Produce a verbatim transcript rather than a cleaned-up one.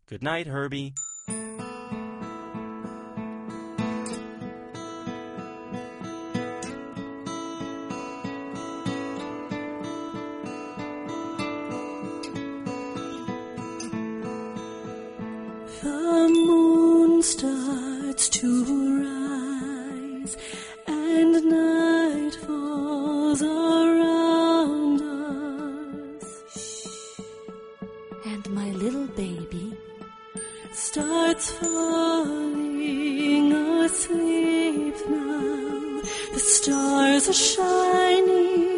Good night, Herbie. The moon starts to rise, and night falls around us. And my little baby starts falling asleep now. The stars are shining